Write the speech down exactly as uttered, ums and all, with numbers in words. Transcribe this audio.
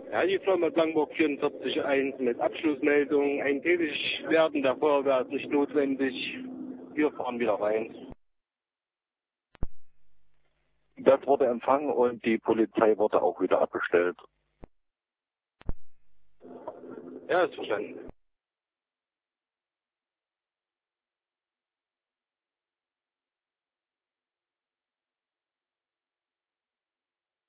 Ja, die Firma Blankenburg vierundvierzig eins mit Abschlussmeldung. Ein Tätigwerden der Feuerwehr ist nicht notwendig. Wir fahren wieder rein. Das wurde empfangen und die Polizei wurde auch wieder abgestellt. Ja, ist verstanden.